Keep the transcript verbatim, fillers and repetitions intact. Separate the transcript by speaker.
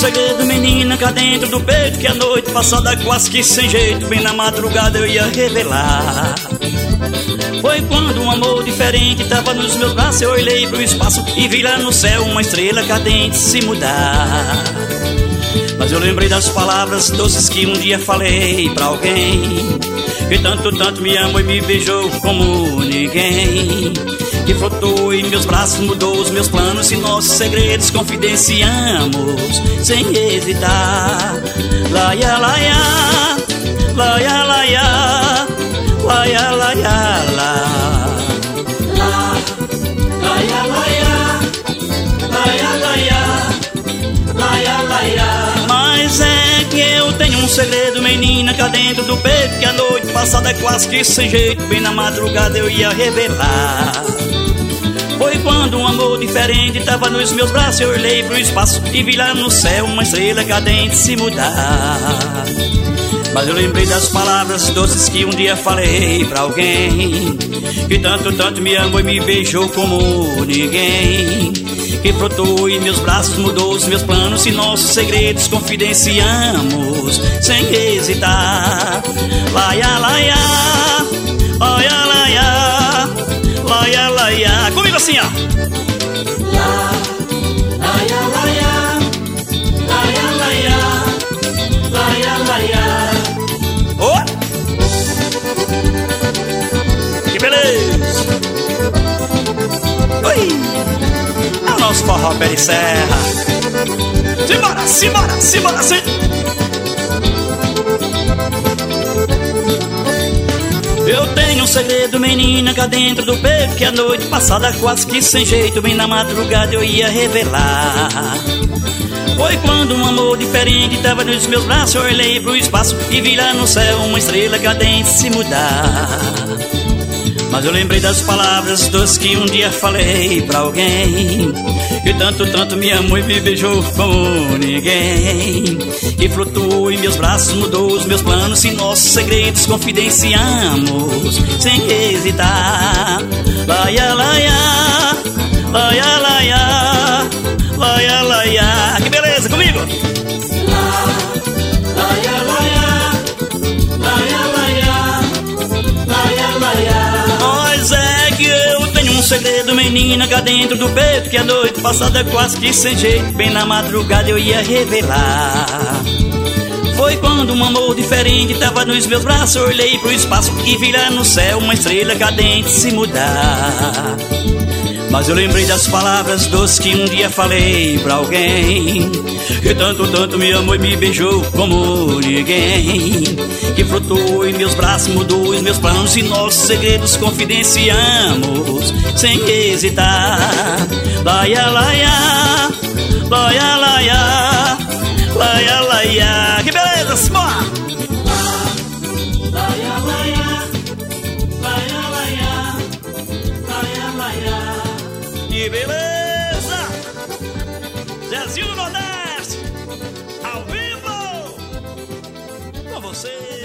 Speaker 1: segredo, menina, cá dentro do peito, que a noite passada quase que sem jeito, bem na madrugada eu ia revelar. Foi quando um amor diferente tava nos meus braços, eu olhei pro espaço e vi lá no céu uma estrela cadente se mudar. Mas eu lembrei das palavras doces que um dia falei pra alguém, que tanto, tanto me amou e me beijou como ninguém, que flutuou em meus braços, mudou os meus planos e nossos segredos confidenciamos sem hesitar. Laia, laia, laia, laia, laia, laia, la. Laia, laia, laia, laia, laia, laia. Mas é que eu tenho um segredo, menina, cá dentro do peito, que a noite passada é quase que sem jeito, bem na madrugada eu ia revelar. Foi quando um amor diferente tava nos meus braços, eu olhei pro espaço e vi lá no céu uma estrela cadente se mudar. Mas eu lembrei das palavras doces que um dia falei pra alguém, que tanto, tanto me amou e me beijou como ninguém, que flutuou em meus braços, mudou os meus planos e nossos segredos confidenciamos sem hesitar. Laia, laia, laia, laia, laia, laia. Comigo assim, ó. Laia, laia, laia, laia, laia, laia. Oh! Que beleza! Oi! É o nosso forró pé de serra. Simbora, simbora, simbora, sim! Eu tenho um segredo, menina, cá dentro do peito, que a noite passada quase que sem jeito, bem na madrugada eu ia revelar. Foi quando um amor diferente tava nos meus braços, eu olhei pro espaço e vi lá no céu uma estrela cadente se mudar. Mas eu lembrei das palavras doces que um dia falei pra alguém, que tanto, tanto me amou e me beijou como ninguém, que flutuou em meus braços, mudou os meus planos e nossos segredos confidenciamos sem hesitar. Laia, laia, laia, laia, laia, laia. Que beleza, comigo! Laia, laia, laia, laia, laia, laia. Mas é que eu tenho um segredo, menina, cá dentro do peito, que a noite passada quase que sem jeito, bem na madrugada eu ia revelar. Foi quando um amor diferente tava nos meus braços, eu olhei pro espaço e vi lá no céu uma estrela cadente se mudar. Mas eu lembrei das palavras doces que um dia falei pra alguém, que tanto, tanto me amou e me beijou como ninguém, que flutuou em meus braços, mudou os meus planos e nossos segredos confidenciamos sem hesitar. Laia, laia, laia, laia, laia, laia. Que beleza, simbora! Laia, laia, laia, laia, laia, laia. Que beleza! Zezinho do Nordeste, ao vivo, com você.